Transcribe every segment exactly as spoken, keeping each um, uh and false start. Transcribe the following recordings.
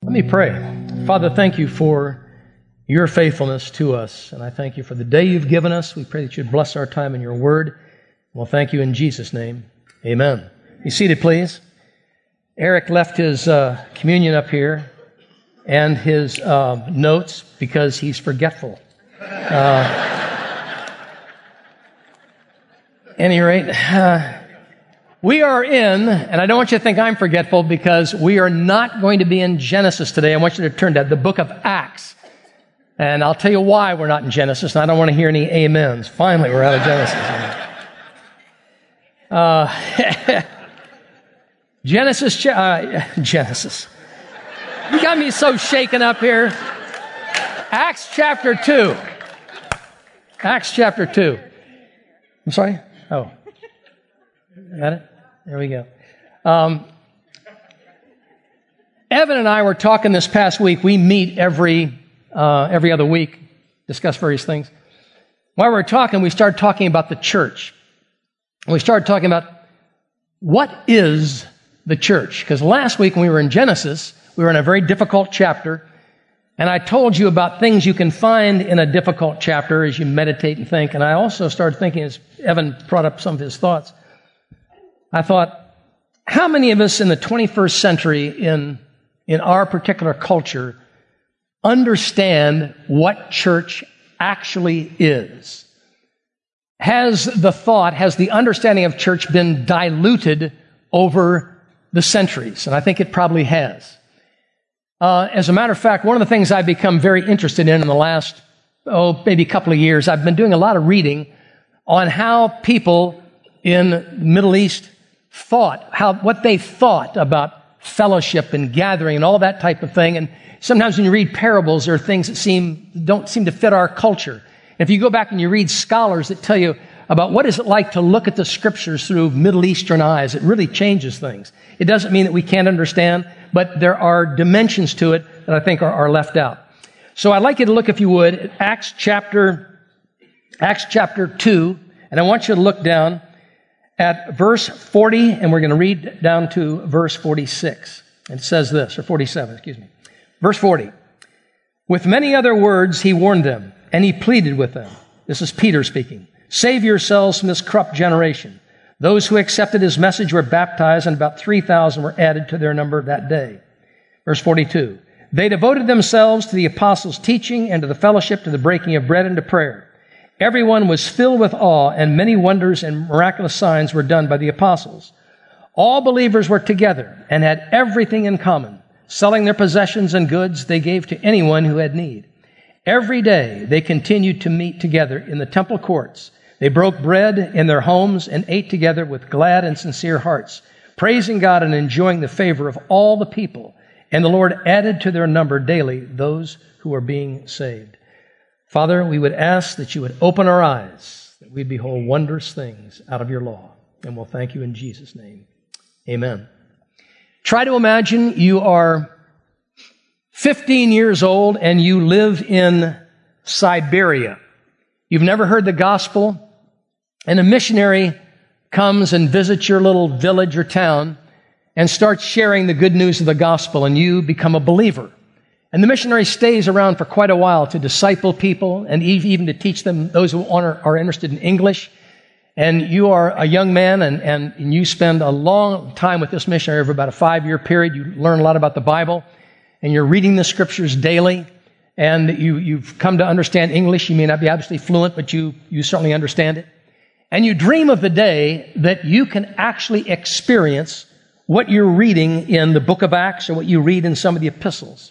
Let me pray. Father, thank you for your faithfulness to us, and I thank you for the day you've given us. We pray that you'd bless our time in your word. Well, thank you in Jesus' name. Amen. Be seated, please. Eric left his uh, communion up here and his uh, notes because he's forgetful. Uh, any rate, uh, we are in, and I don't want you to think I'm forgetful because we are not going to be in Genesis today. I want you to turn to the book of Acts. And I'll tell you why we're not in Genesis, and I don't want to hear any amens. Finally, we're out of Genesis. Uh, Genesis, uh, Genesis. You got me so shaken up here. Acts chapter two. Acts chapter two. I'm sorry? Oh. Got it? There we go. Um, Evan and I were talking this past week. We meet every uh, every other week, discuss various things. While we were talking, we started talking about the church. And we started talking about what is the church. Because last week when we were in Genesis, we were in a very difficult chapter. And I told you about things you can find in a difficult chapter as you meditate and think. And I also started thinking, as Evan brought up some of his thoughts, I thought, how many of us in the twenty-first century in, in our particular culture understand what church actually is? Has the thought, has the understanding of church been diluted over the centuries? And I think it probably has. Uh, as a matter of fact, one of the things I've become very interested in in the last, oh, maybe a couple of years, I've been doing a lot of reading on how people in the Middle East thought, how what they thought about fellowship and gathering and all that type of thing. And sometimes when you read parables, there are things that seem don't seem to fit our culture. And if you go back and you read scholars that tell you about what is it like to look at the scriptures through Middle Eastern eyes, it really changes things. It doesn't mean that we can't understand, but there are dimensions to it that I think are, are left out. So I'd like you to look, if you would, at Acts chapter, Acts chapter two, and I want you to look down at verse forty, and we're going to read down to verse forty-six. It says this, or forty-seven, excuse me. Verse forty. With many other words he warned them, and he pleaded with them. This is Peter speaking. Save yourselves from this corrupt generation. Those who accepted his message were baptized, and about three thousand were added to their number that day. Verse forty-two. They devoted themselves to the apostles' teaching and to the fellowship, to the breaking of bread and to prayer. Everyone was filled with awe, and many wonders and miraculous signs were done by the apostles. All believers were together and had everything in common. Selling their possessions and goods, they gave to anyone who had need. Every day they continued to meet together in the temple courts. They broke bread in their homes and ate together with glad and sincere hearts, praising God and enjoying the favor of all the people. And the Lord added to their number daily those who were being saved. Father, we would ask that you would open our eyes, that we'd behold wondrous things out of your law. And we'll thank you in Jesus' name. Amen. Try to imagine you are fifteen years old and you live in Siberia. You've never heard the gospel, and a missionary comes and visits your little village or town and starts sharing the good news of the gospel, and you become a believer. And the missionary stays around for quite a while to disciple people and even to teach them, those who are, are interested in English. And you are a young man and, and, and you spend a long time with this missionary over about a five-year period. You learn a lot about the Bible and you're reading the scriptures daily. And you, you've come to understand English. You may not be absolutely fluent, but you, you certainly understand it. And you dream of the day that you can actually experience what you're reading in the book of Acts or what you read in some of the epistles.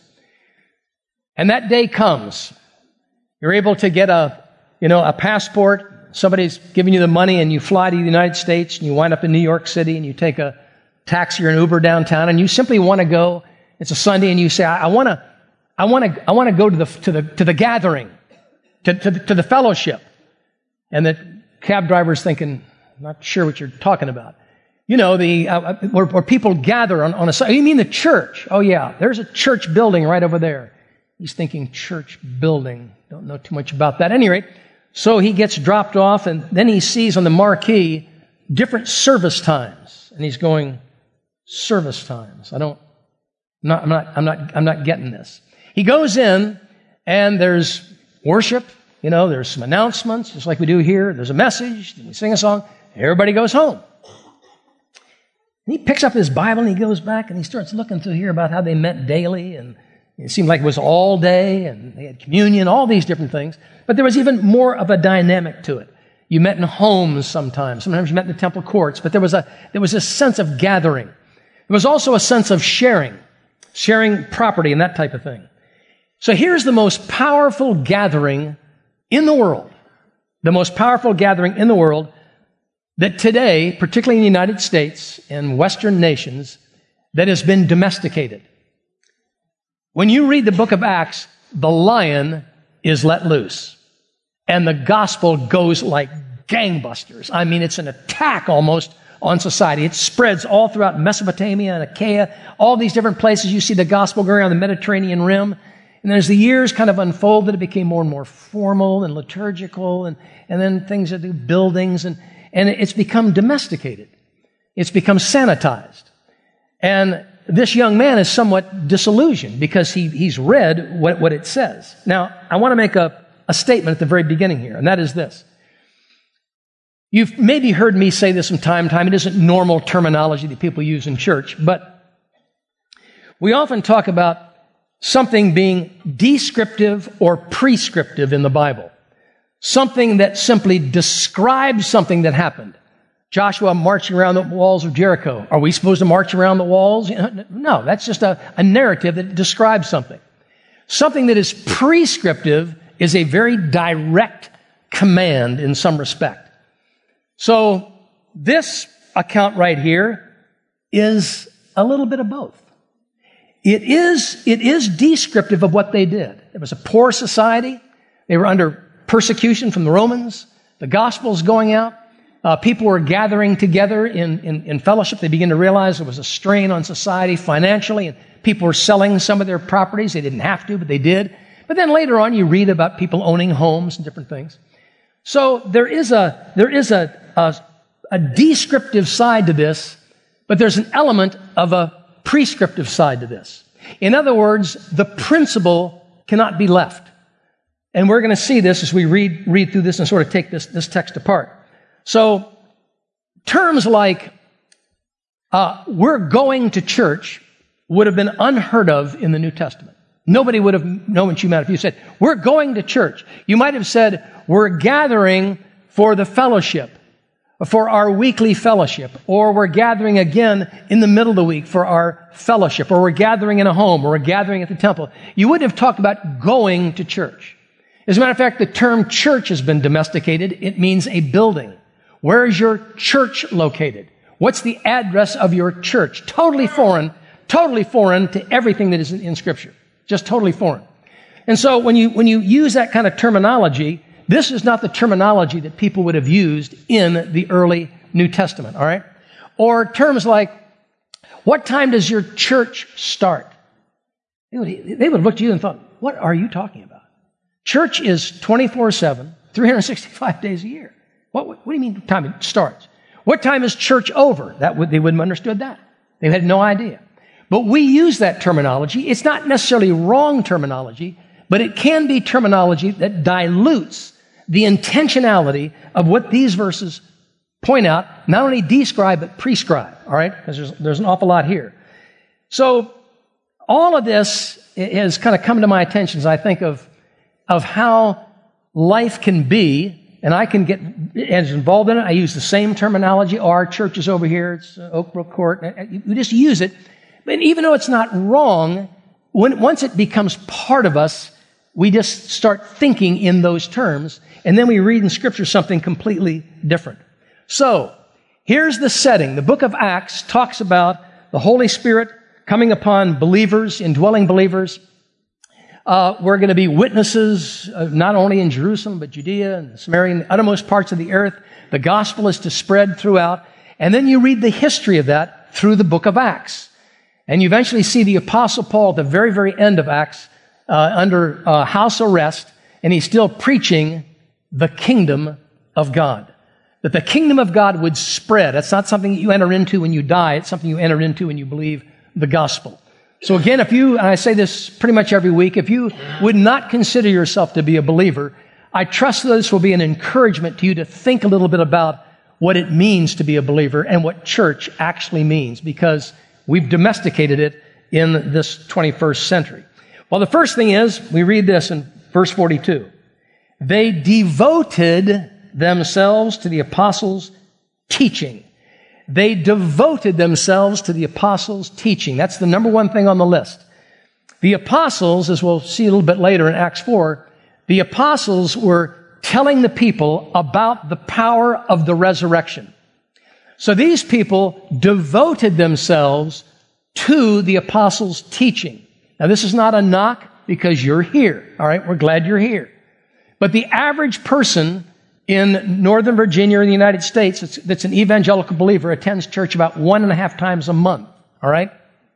And that day comes. You're able to get a, you know, a passport. Somebody's giving you the money and you fly to the United States and you wind up in New York City and you take a taxi or an Uber downtown and you simply want to go. It's a Sunday and you say, I want to, I want to, I want to go to the, to the, to the gathering, to, to, the, to the fellowship. And the cab driver's thinking, I'm not sure what you're talking about. You know, the, uh, where, where people gather on, on a Sunday. You mean the church? Oh yeah, there's a church building right over there. He's thinking church building. Don't know too much about that. At any rate, so he gets dropped off and then he sees on the marquee different service times. And he's going, service times. I don't not, I'm not, I'm not, I'm not getting this. He goes in, and there's worship. You know, there's some announcements, just like we do here. There's a message. We sing a song. Everybody goes home. And he picks up his Bible, and he goes back, and he starts looking through here about how they met daily, and it seemed like it was all day, and they had communion, all these different things. But there was even more of a dynamic to it. You met in homes sometimes. Sometimes you met in the temple courts. But there was a there was a sense of gathering. There was also a sense of sharing, sharing property and that type of thing. So here's the most powerful gathering in the world, the most powerful gathering in the world that today, particularly in the United States and Western nations, that has been domesticated. When you read the book of Acts, the lion is let loose. And the gospel goes like gangbusters. I mean, it's an attack almost on society. It spreads all throughout Mesopotamia and Achaia, all these different places. You see the gospel going around the Mediterranean rim. And then as the years kind of unfolded, it became more and more formal and liturgical, and, and then things that do buildings, and, and it's become domesticated. It's become sanitized. And this young man is somewhat disillusioned because he, he's read what, what it says. Now, I want to make a, a statement at the very beginning here, and that is this. You've maybe heard me say this from time to time. It isn't normal terminology that people use in church, but we often talk about something being descriptive or prescriptive in the Bible. Something that simply describes something that happened. Joshua marching around the walls of Jericho. Are we supposed to march around the walls? No, that's just a, a narrative that describes something. Something that is prescriptive is a very direct command in some respect. So this account right here is a little bit of both. It is, it is descriptive of what they did. It was a poor society. They were under persecution from the Romans. The gospel's going out. Uh, people were gathering together in, in, in fellowship. They began to realize there was a strain on society financially, and people were selling some of their properties. They didn't have to, but they did. But then later on, you read about people owning homes and different things. So there is a there is a, a, a descriptive side to this, but there's an element of a prescriptive side to this. In other words, the principle cannot be left. And we're going to see this as we read read through this and sort of take this, this text apart. So terms like uh, we're going to church would have been unheard of in the New Testament. Nobody would have known what you meant if you said, we're going to church. You might have said, we're gathering for the fellowship, for our weekly fellowship, or we're gathering again in the middle of the week for our fellowship, or we're gathering in a home, or we're gathering at the temple. You wouldn't have talked about going to church. As a matter of fact, the term church has been domesticated. It means a building. Where is your church located? What's the address of your church? Totally foreign, totally foreign to everything that is in, in Scripture. Just totally foreign. And so when you, when you use that kind of terminology, this is not the terminology that people would have used in the early New Testament, all right? Or terms like, what time does your church start? They would, they would have looked at you and thought, what are you talking about? Church is twenty-four seven, three hundred sixty-five days a year. What, what do you mean time it starts? What time is church over? That would, they wouldn't have understood that. They had no idea. But we use that terminology. It's not necessarily wrong terminology, but it can be terminology that dilutes the intentionality of what these verses point out, not only describe, but prescribe, all right? Because there's, there's an awful lot here. So all of this has kind of come to my attention as I think of, of how life can be, and I can get as involved in it. I use the same terminology. Oh, our church is over here. It's Oak Brook Court. You just use it. But even though it's not wrong, when, once it becomes part of us, we just start thinking in those terms, and then we read in Scripture something completely different. So, here's the setting. The book of Acts talks about the Holy Spirit coming upon believers, indwelling believers. Uh, we're going to be witnesses, uh, not only in Jerusalem, but Judea and Samaria and the uttermost parts of the earth. The gospel is to spread throughout. And then you read the history of that through the book of Acts. And you eventually see the Apostle Paul at the very, very end of Acts uh, under uh, house arrest, and he's still preaching the kingdom of God. That the kingdom of God would spread. That's not something that you enter into when you die. It's something you enter into when you believe the gospel. So again, if you, and I say this pretty much every week, if you would not consider yourself to be a believer, I trust that this will be an encouragement to you to think a little bit about what it means to be a believer and what church actually means, because we've domesticated it in this twenty-first century. Well, the first thing is, we read this in verse forty-two. They devoted themselves to the apostles' teaching. They devoted themselves to the apostles' teaching. That's the number one thing on the list. The apostles, as we'll see a little bit later in Acts four, the apostles were telling the people about the power of the resurrection. So these people devoted themselves to the apostles' teaching. Now, this is not a knock because you're here. All right, we're glad you're here. But the average person in Northern Virginia or in the United States that's, that's an evangelical believer attends church about one and a half times a month. All right?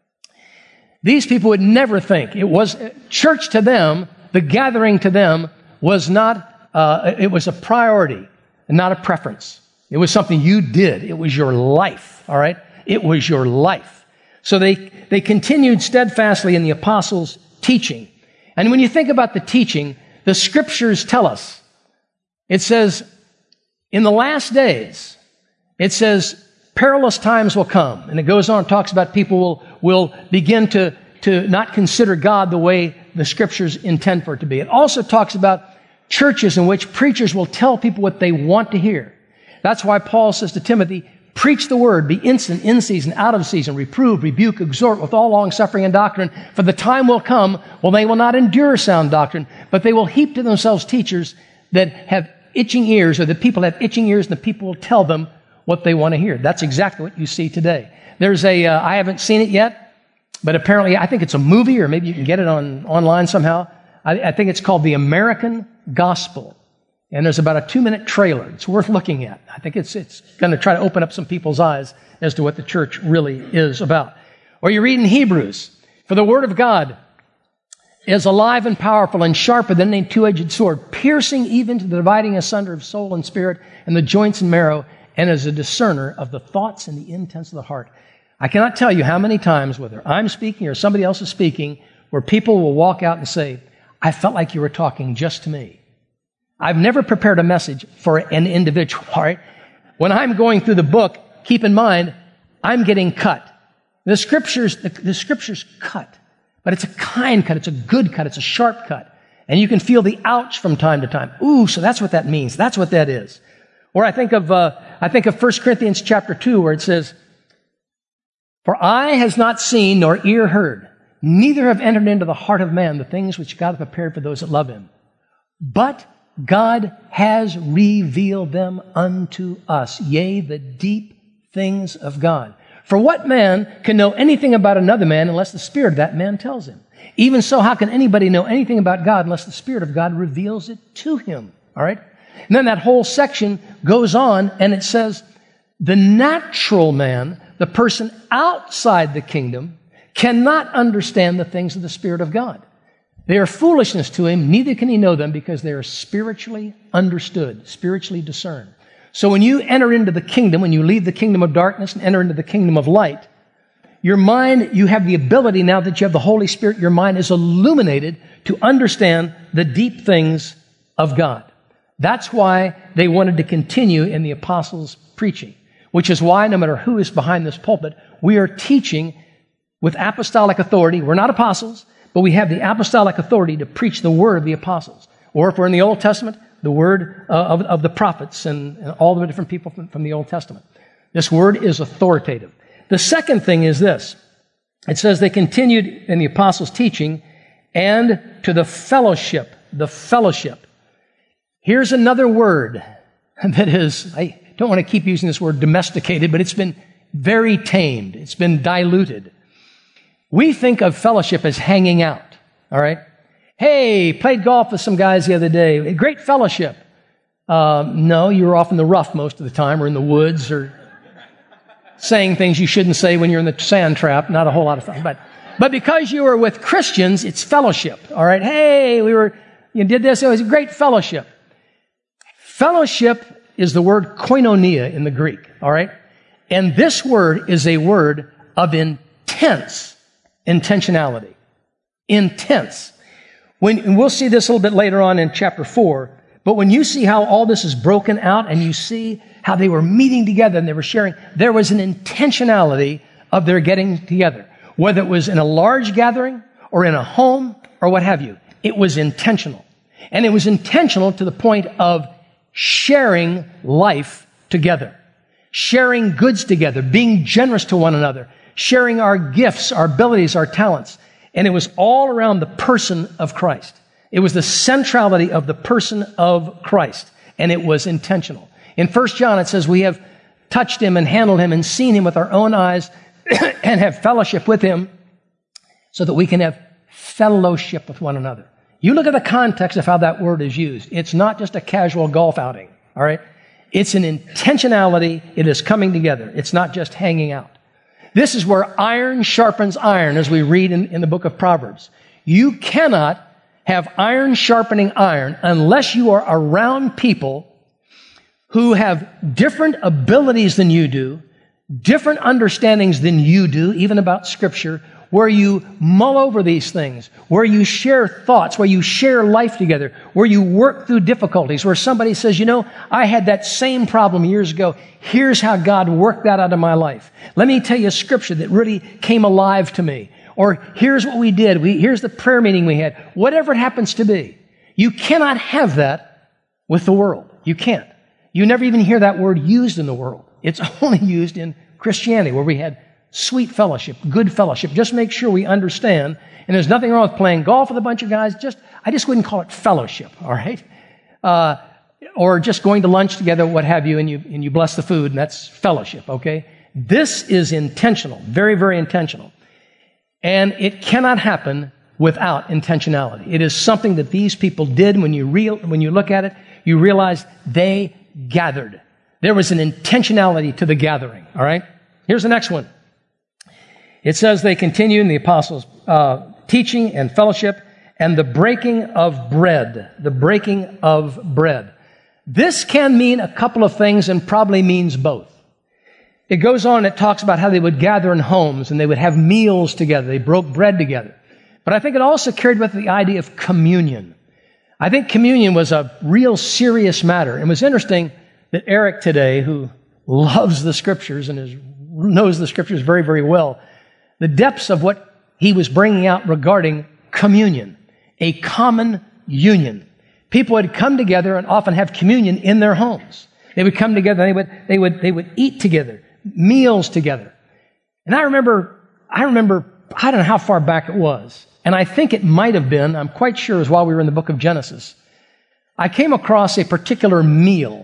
These people would never think it was church to them. The gathering to them was not, uh, it was a priority and not a preference. It was something you did. It was your life. All right? It was your life. So they, they continued steadfastly in the apostles' teaching. And when you think about the teaching, the scriptures tell us, it says, in the last days, it says, perilous times will come. And it goes on and talks about people will, will begin to, to not consider God the way the scriptures intend for it to be. It also talks about churches in which preachers will tell people what they want to hear. That's why Paul says to Timothy, preach the word, be instant, in season, out of season, reprove, rebuke, exhort with all long suffering and doctrine. For the time will come, well, they will not endure sound doctrine, but they will heap to themselves teachers that have itching ears, or the people have itching ears, and the people will tell them what they want to hear. That's exactly what you see today. There's a, uh, I haven't seen it yet, but apparently I think it's a movie, or maybe you can get it on online somehow. I, I think it's called The American Gospel. And there's about a two-minute trailer. It's worth looking at. I think it's, it's going to try to open up some people's eyes as to what the church really is about. Or you read in Hebrews, for the word of God is alive and powerful and sharper than any two-edged sword, piercing even to the dividing asunder of soul and spirit and the joints and marrow, and is a discerner of the thoughts and the intents of the heart. I cannot tell you how many times, whether I'm speaking or somebody else is speaking, where people will walk out and say, I felt like you were talking just to me. I've never prepared a message for an individual, all right? When I'm going through the book, keep in mind, I'm getting cut. The scriptures, the, the scriptures cut. But it's a kind cut. It's a good cut. It's a sharp cut. And you can feel the ouch from time to time. Ooh, so that's what that means. That's what that is. Or I think of, uh, I think of First Corinthians chapter two, where it says, for eye has not seen nor ear heard, neither have entered into the heart of man the things which God hath prepared for those that love him. But God has revealed them unto us, yea, the deep things of God. For what man can know anything about another man unless the Spirit of that man tells him? Even so, how can anybody know anything about God unless the Spirit of God reveals it to him? All right? And then that whole section goes on and it says, the natural man, the person outside the kingdom, cannot understand the things of the Spirit of God. They are foolishness to him, neither can he know them because they are spiritually understood, spiritually discerned. So when you enter into the kingdom, when you leave the kingdom of darkness and enter into the kingdom of light, your mind, you have the ability now that you have the Holy Spirit, your mind is illuminated to understand the deep things of God. That's why they wanted to continue in the apostles' preaching, which is why no matter who is behind this pulpit, we are teaching with apostolic authority. We're not apostles, but we have the apostolic authority to preach the word of the apostles. Or if we're in the Old Testament, the word uh, of, of the prophets and, and all the different people from, from the Old Testament. This word is authoritative. The second thing is this. It says they continued in the apostles' teaching and to the fellowship, the fellowship. Here's another word that is, I don't want to keep using this word domesticated, but it's been very tamed. It's been diluted. We think of fellowship as hanging out, all right? Hey, played golf with some guys the other day. Great fellowship. Uh, no, you were off in the rough most of the time, or in the woods, or saying things you shouldn't say when you're in the sand trap. Not a whole lot of fun. But, but because you were with Christians, it's fellowship, all right? Hey, we were, you did this. It was a great fellowship. Fellowship is the word koinonia in the Greek, all right? And this word is a word of intense intentionality. Intense. When, and we'll see this a little bit later on in chapter four, but when you see how all this is broken out and you see how they were meeting together and they were sharing, there was an intentionality of their getting together. Whether it was in a large gathering or in a home or what have you, it was intentional. And it was intentional to the point of sharing life together, sharing goods together, being generous to one another, sharing our gifts, our abilities, our talents. And it was all around the person of Christ. It was the centrality of the person of Christ, and it was intentional. In First John, it says, we have touched him and handled him and seen him with our own eyes and have fellowship with him so that we can have fellowship with one another. You look at the context of how that word is used. It's not just a casual golf outing, all right? It's an intentionality. It is coming together. It's not just hanging out. This is where iron sharpens iron, as we read in, in the book of Proverbs. You cannot have iron sharpening iron unless you are around people who have different abilities than you do, different understandings than you do, even about Scripture, where you mull over these things, where you share thoughts, where you share life together, where you work through difficulties, where somebody says, you know, I had that same problem years ago. Here's how God worked that out of my life. Let me tell you a Scripture that really came alive to me. Or here's what we did. We, here's the prayer meeting we had. Whatever it happens to be. You cannot have that with the world. You can't. You never even hear that word used in the world. It's only used in Christianity, where we had sweet fellowship, good fellowship. Just make sure we understand. And there's nothing wrong with playing golf with a bunch of guys. Just, I just wouldn't call it fellowship, all right? Uh, or just going to lunch together, what have you, and you, and you bless the food, and that's fellowship, okay? This is intentional, very, very intentional. And it cannot happen without intentionality. It is something that these people did. When you real, when you look at it, you realize they gathered. There was an intentionality to the gathering, all right? Here's the next one. It says they continued in the apostles' uh, teaching and fellowship and the breaking of bread. The breaking of bread. This can mean a couple of things and probably means both. It goes on and it talks about how they would gather in homes and they would have meals together. They broke bread together. But I think it also carried with it the idea of communion. I think communion was a real serious matter. It was interesting that Eric today, who loves the Scriptures and is, knows the Scriptures very, very well, the depths of what he was bringing out regarding communion, a common union. People would come together and often have communion in their homes. They would come together, they would, they would, they would eat together, meals together. And I remember, I remember, I don't know how far back it was, and I think it might have been, I'm quite sure it was while we were in the book of Genesis. I came across a particular meal,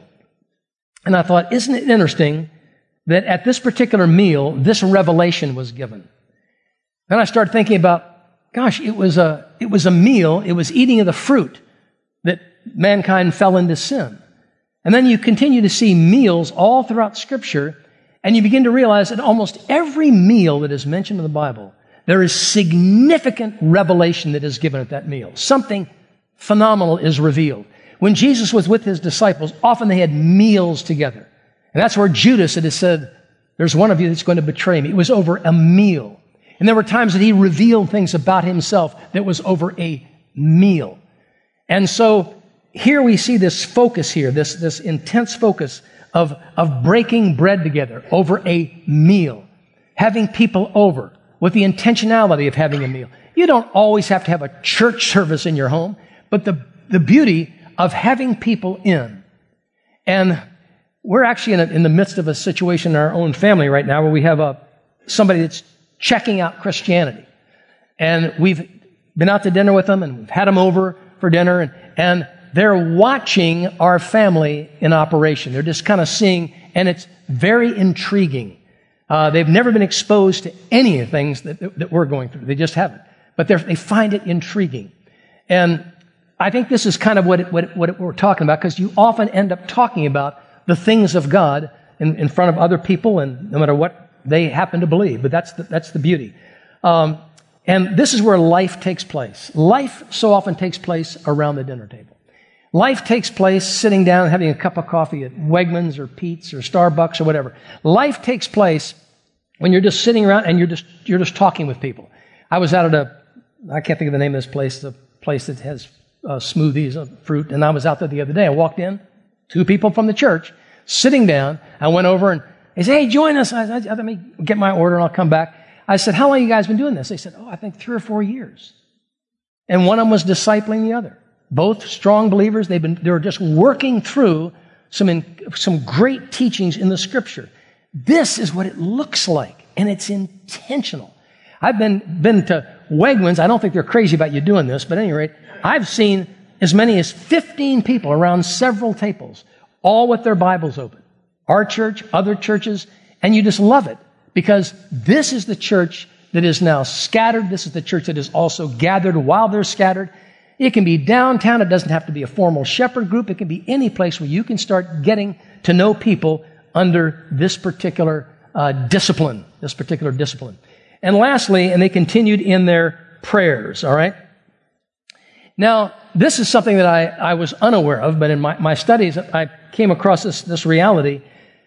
and I thought, isn't it interesting that at this particular meal, this revelation was given? Then I started thinking about, gosh, it was a, it was a meal, it was eating of the fruit that mankind fell into sin. And then you continue to see meals all throughout Scripture, and you begin to realize that almost every meal that is mentioned in the Bible, there is significant revelation that is given at that meal. Something phenomenal is revealed. When Jesus was with his disciples, often they had meals together. And that's where Judas had said, there's one of you that's going to betray me. It was over a meal. And there were times that he revealed things about himself that was over a meal. And so here we see this focus here, this, this intense focus of, of breaking bread together over a meal, having people over with the intentionality of having a meal. You don't always have to have a church service in your home, but the, the beauty of having people in. And we're actually in, a, in the midst of a situation in our own family right now where we have a somebody that's checking out Christianity. And we've been out to dinner with them, and we've had them over for dinner, and, and they're watching our family in operation. They're just kind of seeing, and it's very intriguing. Uh, they've never been exposed to any of the things that, that we're going through. They just haven't. But they find it intriguing. And I think this is kind of what, it, what, it, what it, we're talking about, because you often end up talking about the things of God in, in front of other people, and no matter what they happen to believe. But that's the, that's the beauty. Um, and this is where life takes place. Life so often takes place around the dinner table. Life takes place sitting down and having a cup of coffee at Wegmans or Pete's or Starbucks or whatever. Life takes place when you're just sitting around and you're just, you're just talking with people. I was out at a, I can't think of the name of this place, the place that has uh, smoothies of fruit, and I was out there the other day. I walked in, two people from the church, sitting down. I went over and they said, hey, join us. I, I, let me get my order and I'll come back. I said, how long have you guys been doing this? They said, oh, I think three or four years. And one of them was discipling the other. Both strong believers. They've been, they were just working through some, in, some great teachings in the Scripture. This is what it looks like, and it's intentional. I've been, been to Wegmans. I don't think they're crazy about you doing this, but at any rate, I've seen as many as fifteen people around several tables, all with their Bibles open. Our church, other churches, and you just love it because this is the church that is now scattered. This is the church that is also gathered while they're scattered. It can be downtown. It doesn't have to be a formal shepherd group. It can be any place where you can start getting to know people under this particular uh, discipline, this particular discipline. And lastly, and they continued in their prayers, all right? Now, this is something that I, I was unaware of, but in my, my studies, I came across this, this reality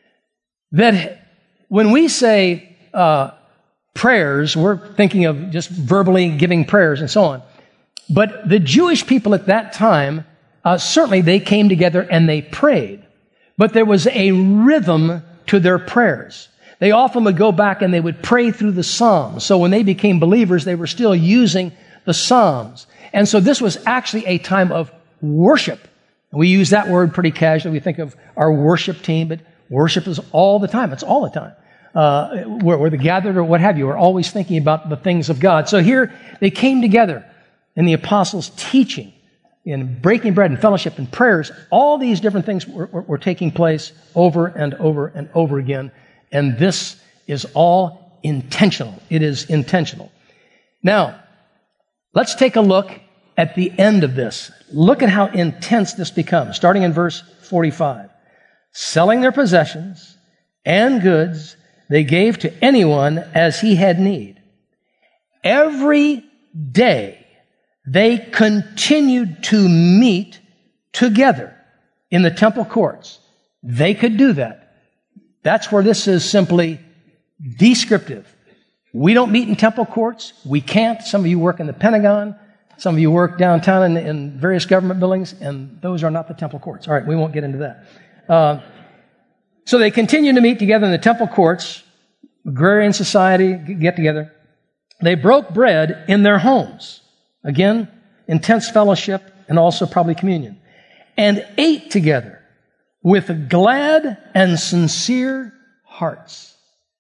that when we say uh, prayers, we're thinking of just verbally giving prayers and so on. But the Jewish people at that time, uh, certainly they came together and they prayed. But there was a rhythm to their prayers. They often would go back and they would pray through the Psalms. So when they became believers, they were still using the Psalms. And so this was actually a time of worship. We use that word pretty casually. We think of our worship team, but worship is all the time. It's all the time. Uh, where, where the gathered or what have you are always thinking about the things of God. So here they came together in the apostles' teaching, in breaking bread and fellowship and prayers. All these different things were, were, were taking place over and over and over again. And this is all intentional. It is intentional. Now, let's take a look at the end of this. Look at how intense this becomes, starting in verse forty-five. Selling their possessions and goods, they gave to anyone as he had need. Every day they continued to meet together in the temple courts. They could do that. That's where this is simply descriptive. We don't meet in temple courts. We can't. Some of you work in the Pentagon. Some of you work downtown in, in various government buildings, and those are not the temple courts. All right, we won't get into that. Uh, so they continue to meet together in the temple courts, agrarian society, get together. They broke bread in their homes. Again, intense fellowship and also probably communion. And ate together with glad and sincere hearts.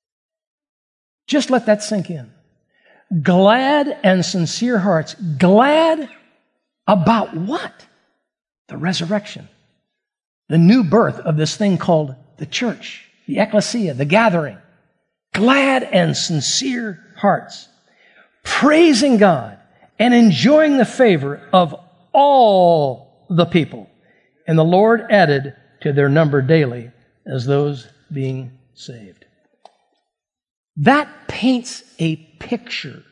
Just let that sink in. Glad and sincere hearts. Glad about what? The resurrection. The new birth of this thing called the church, the ecclesia, the gathering. Glad and sincere hearts. Praising God and enjoying the favor of all the people. And the Lord added to their number daily as those being saved. That paints a picture.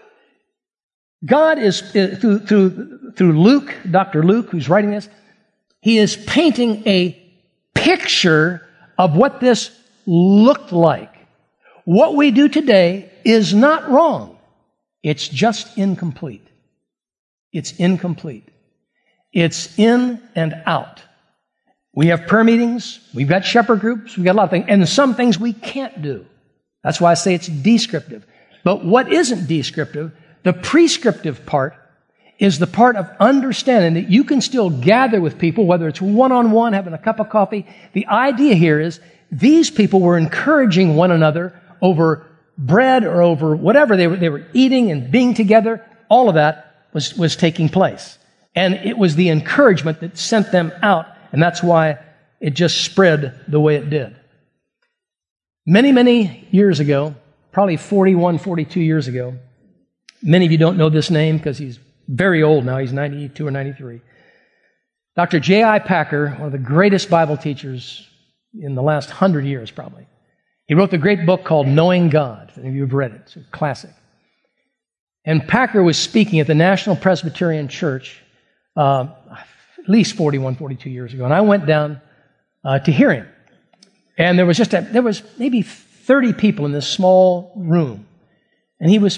God is, through, through, through Luke, Doctor Luke, who's writing this, he is painting a picture of what this looked like. What we do today is not wrong. It's just incomplete. It's incomplete. It's in and out. We have prayer meetings. We've got shepherd groups. We've got a lot of things. And some things we can't do. That's why I say it's descriptive. But what isn't descriptive, the prescriptive part, is the part of understanding that you can still gather with people, whether it's one-on-one, having a cup of coffee. The idea here is these people were encouraging one another over bread or over whatever they were, they were eating and being together. All of that was, was taking place. And it was the encouragement that sent them out, and that's why it just spread the way it did. Many, many years ago, probably forty-one, forty-two years ago, many of you don't know this name because he's very old now. He's ninety-two or ninety-three. Doctor J I Packer, one of the greatest Bible teachers in the last hundred years probably. He wrote the great book called Knowing God. If any of you have read it, it's a classic. And Packer was speaking at the National Presbyterian Church uh, at least forty-one, forty-two years ago. And I went down uh, to hear him. And there was just a, there was maybe thirty people in this small room. And he was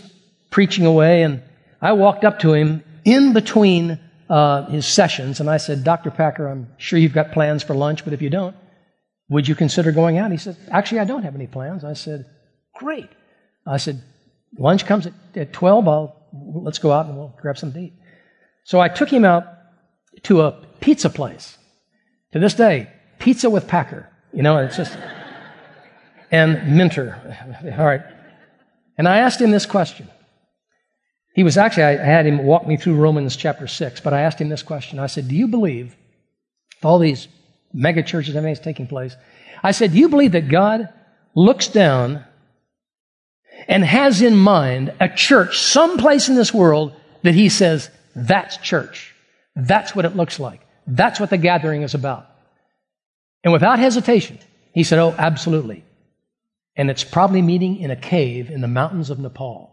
preaching away, and I walked up to him in between uh, his sessions, and I said, Doctor Packer, I'm sure you've got plans for lunch, but if you don't, would you consider going out? He said, actually, I don't have any plans. I said, great. I said, lunch comes at, at twelve. I'll, let's go out and we'll grab something to eat. So I took him out to a pizza place. To this day, pizza with Packer. You know, it's just... and Minter. All right. And I asked him this question. He was actually, I had him walk me through Romans chapter six, but I asked him this question. I said, do you believe all these mega churches, everything's taking place? I said, do you believe that God looks down and has in mind a church someplace in this world that he says, that's church. That's what it looks like. That's what the gathering is about. And without hesitation, he said, oh, absolutely. And it's probably meeting in a cave in the mountains of Nepal.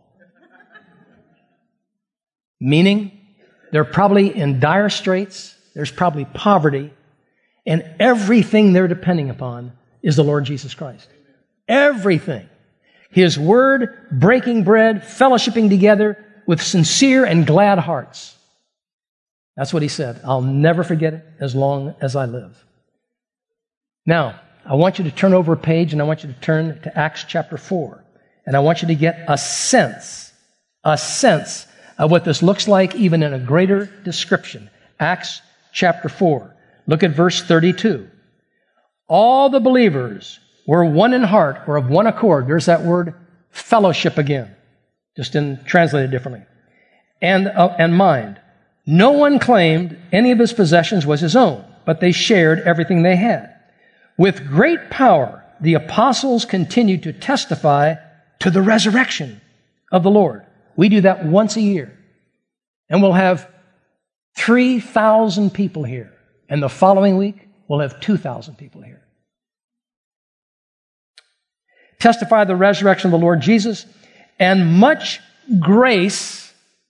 Meaning, they're probably in dire straits, there's probably poverty, and everything they're depending upon is the Lord Jesus Christ. Everything. His Word, breaking bread, fellowshipping together with sincere and glad hearts. That's what he said. I'll never forget it as long as I live. Now, I want you to turn over a page, and I want you to turn to Acts chapter four. And I want you to get a sense, a sense of what this looks like even in a greater description. Acts chapter four. Look at verse thirty-two. All the believers were one in heart or of one accord. There's that word fellowship again, just in translated differently. And, uh, and mind. No one claimed any of his possessions was his own, but they shared everything they had. With great power, the apostles continued to testify to the resurrection of the Lord. We do that once a year. And we'll have three thousand people here. And the following week, we'll have two thousand people here. Testify the resurrection of the Lord Jesus, and much grace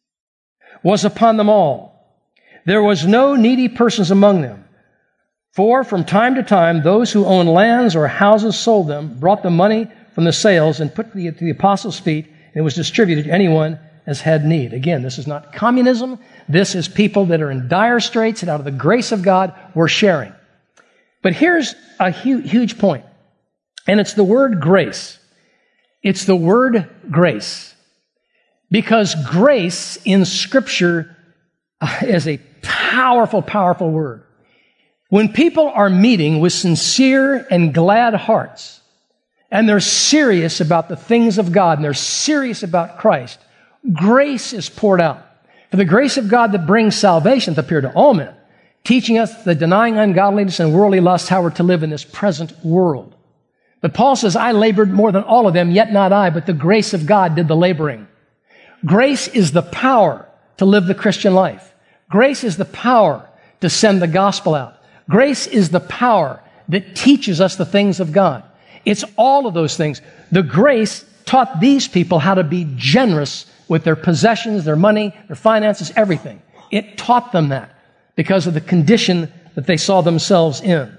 was upon them all. There was no needy persons among them. For from time to time, those who owned lands or houses sold them, brought the money from the sales, and put it to the apostles' feet, and it was distributed to anyone as had need. Again, this is not communism. This is people that are in dire straits, and out of the grace of God, we're sharing. But here's a hu- huge point, and it's the word grace. It's the word grace. Because grace in Scripture is a powerful, powerful word. When people are meeting with sincere and glad hearts, and they're serious about the things of God, and they're serious about Christ, grace is poured out. For the grace of God that brings salvation hath appeared to all men, teaching us that denying ungodliness and worldly lust, how we're to live in this present world. But Paul says, I labored more than all of them, yet not I, but the grace of God did the laboring. Grace is the power to live the Christian life. Grace is the power to send the gospel out. Grace is the power that teaches us the things of God. It's all of those things. The grace taught these people how to be generous with their possessions, their money, their finances, everything. It taught them that because of the condition that they saw themselves in.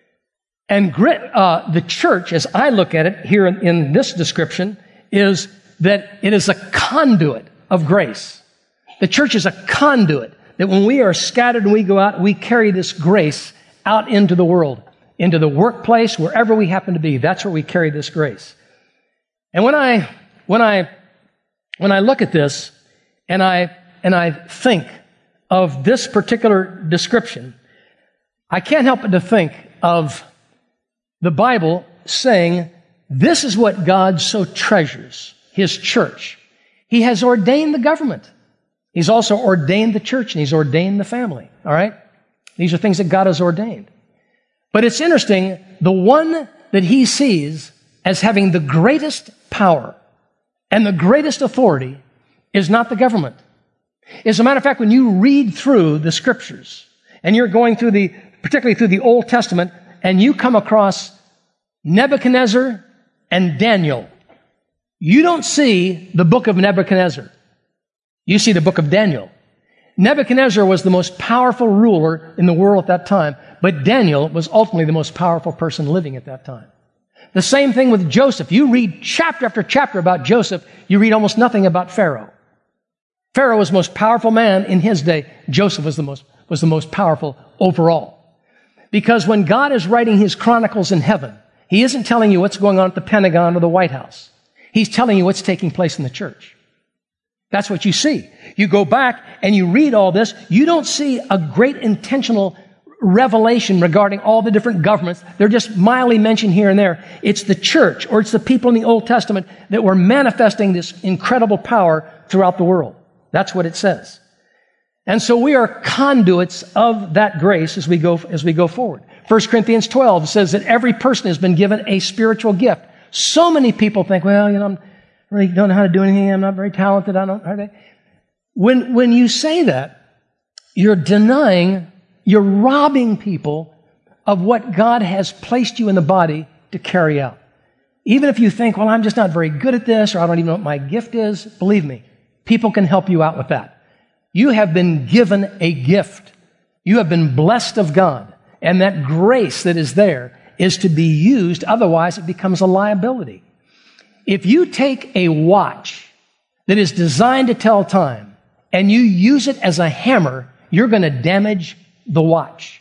And uh, the church, as I look at it here in, in this description, is that it is a conduit of grace. The church is a conduit that when we are scattered and we go out, we carry this grace out into the world, into the workplace, wherever we happen to be. That's where we carry this grace. And when I, when I, when I look at this and I, and I think of this particular description, I can't help but to think of the Bible saying, this is what God so treasures, His church. He has ordained the government. He's also ordained the church, and He's ordained the family. All right? These are things that God has ordained. But it's interesting, the one that He sees as having the greatest power and the greatest authority is not the government. As a matter of fact, when you read through the Scriptures, and you're going through the, particularly through the Old Testament, and you come across Nebuchadnezzar and Daniel, you don't see the book of Nebuchadnezzar. You see the book of Daniel. Nebuchadnezzar was the most powerful ruler in the world at that time, but Daniel was ultimately the most powerful person living at that time. The same thing with Joseph. You read chapter after chapter about Joseph, you read almost nothing about Pharaoh. Pharaoh was the most powerful man in his day. Joseph was the most, was the most powerful overall. Because when God is writing his chronicles in heaven, he isn't telling you what's going on at the Pentagon or the White House. He's telling you what's taking place in the church. That's what you see. You go back and you read all this. You don't see a great intentional revelation regarding all the different governments. They're just mildly mentioned here and there. It's the church, or it's the people in the Old Testament that were manifesting this incredible power throughout the world. That's what it says. And so we are conduits of that grace as we go, as we go forward. First Corinthians twelve says that every person has been given a spiritual gift. So many people think, well, you know, I really don't know how to do anything. I'm not very talented. I don't. I when, when you say that, you're denying, you're robbing people of what God has placed you in the body to carry out. Even if you think, well, I'm just not very good at this, or I don't even know what my gift is, believe me, people can help you out with that. You have been given a gift. You have been blessed of God. And that grace that is there is to be used. Otherwise, it becomes a liability. If you take a watch that is designed to tell time and you use it as a hammer, you're going to damage the watch.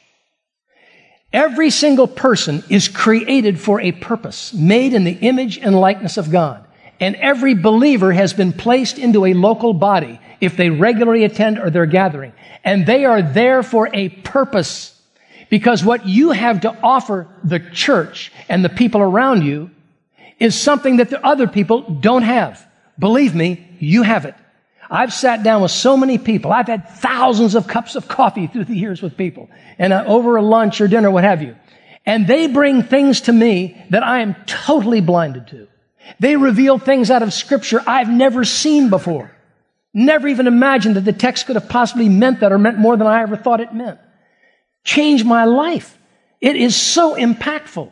Every single person is created for a purpose, made in the image and likeness of God. And every believer has been placed into a local body if they regularly attend or they're gathering. And they are there for a purpose. Because what you have to offer the church and the people around you is something that the other people don't have. Believe me, you have it. I've sat down with so many people. I've had thousands of cups of coffee through the years with people, and uh, over a lunch or dinner, what have you. And they bring things to me that I am totally blinded to. They reveal things out of Scripture I've never seen before. Never even imagined that the text could have possibly meant that or meant more than I ever thought it meant. Changed my life. It is so impactful.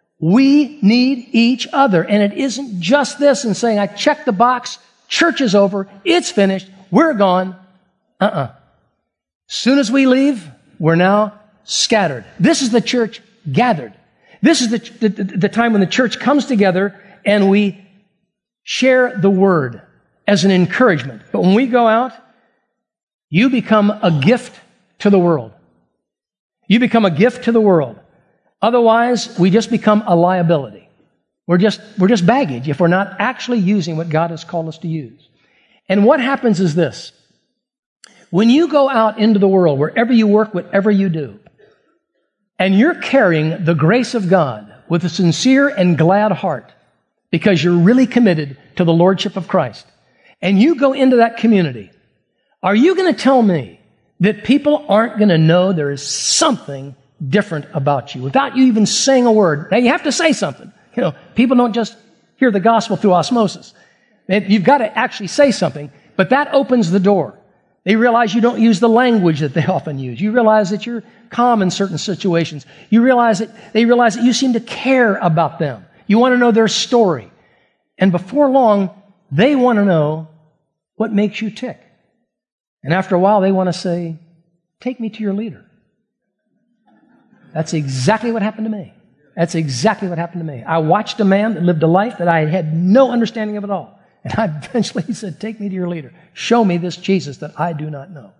We need each other. And it isn't just this and saying, I checked the box, church is over, it's finished, we're gone. Uh-uh. Soon as we leave, we're now scattered. This is the church gathered. This is the, the, the time when the church comes together and we share the word as an encouragement. But when we go out, you become a gift to the world. You become a gift to the world. Otherwise, we just become a liability. We're just, we're just baggage if we're not actually using what God has called us to use. And what happens is this. When you go out into the world, wherever you work, whatever you do, and you're carrying the grace of God with a sincere and glad heart because you're really committed to the Lordship of Christ, and you go into that community, are you going to tell me that people aren't going to know there is something different about you without you even saying a word? Now, you have to say something. You know, people don't just hear the gospel through osmosis. You've got to actually say something, but that opens the door. They realize you don't use the language that they often use. You realize that you're calm in certain situations. You realize that they realize that you seem to care about them. You want to know their story. And before long, they want to know what makes you tick. And after a while, they want to say, take me to your leader. That's exactly what happened to me. That's exactly what happened to me. I watched a man that lived a life that I had no understanding of at all. And I eventually said, take me to your leader. Show me this Jesus that I do not know.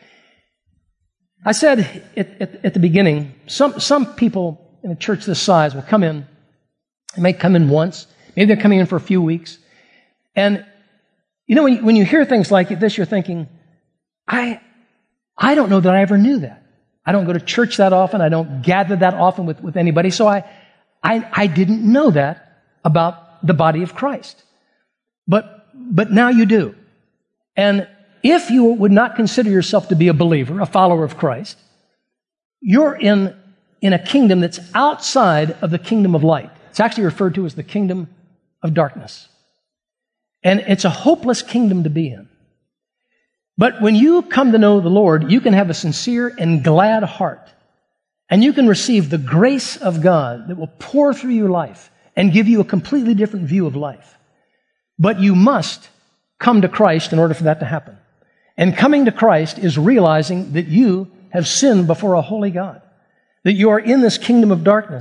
I said at, at, at the beginning, some, some people in a church this size will come in. They may come in once. Maybe they're coming in for a few weeks. And, you know, when you, when you hear things like this, you're thinking, I, I don't know that I ever knew that. I don't go to church that often. I don't gather that often with, with anybody. So I, I, I didn't know that about the body of Christ. But, but now you do. And if you would not consider yourself to be a believer, a follower of Christ, you're in, in a kingdom that's outside of the kingdom of light. It's actually referred to as the kingdom of darkness. And it's a hopeless kingdom to be in. But when you come to know the Lord, you can have a sincere and glad heart. And you can receive the grace of God that will pour through your life and give you a completely different view of life. But you must come to Christ in order for that to happen. And coming to Christ is realizing that you have sinned before a holy God, that you are in this kingdom of darkness,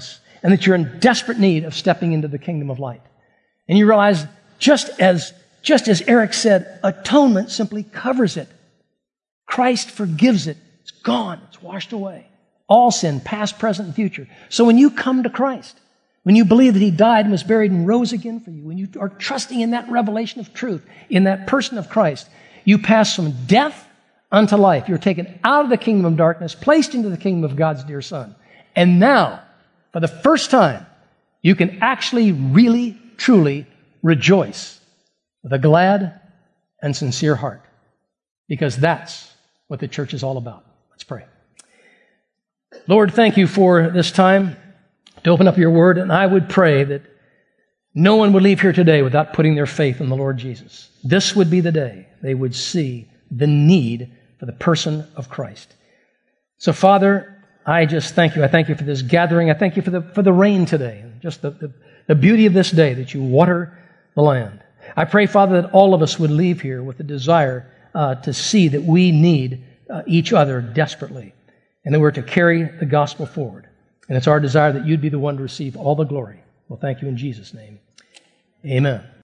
and that you're in desperate need of stepping into the kingdom of light. And you realize, just as, just as Eric said, atonement simply covers it. Christ forgives it. It's gone. It's washed away. All sin, past, present, and future. So when you come to Christ, when you believe that He died and was buried and rose again for you, when you are trusting in that revelation of truth, in that person of Christ, you pass from death unto life. You're taken out of the kingdom of darkness, placed into the kingdom of God's dear Son. And now, for the first time, you can actually, really, truly rejoice with a glad and sincere heart. Because that's what the church is all about. Let's pray. Lord, thank you for this time to open up your word. And I would pray that no one would leave here today without putting their faith in the Lord Jesus. This would be the day they would see the need for the person of Christ. So, Father, I just thank you. I thank you for this gathering. I thank you for the for the rain today, and just the, the, the beauty of this day that you water the land. I pray, Father, that all of us would leave here with the desire uh, to see that we need uh, each other desperately, and that we're to carry the gospel forward. And it's our desire that you'd be the one to receive all the glory. Well, thank you in Jesus' name. Amen.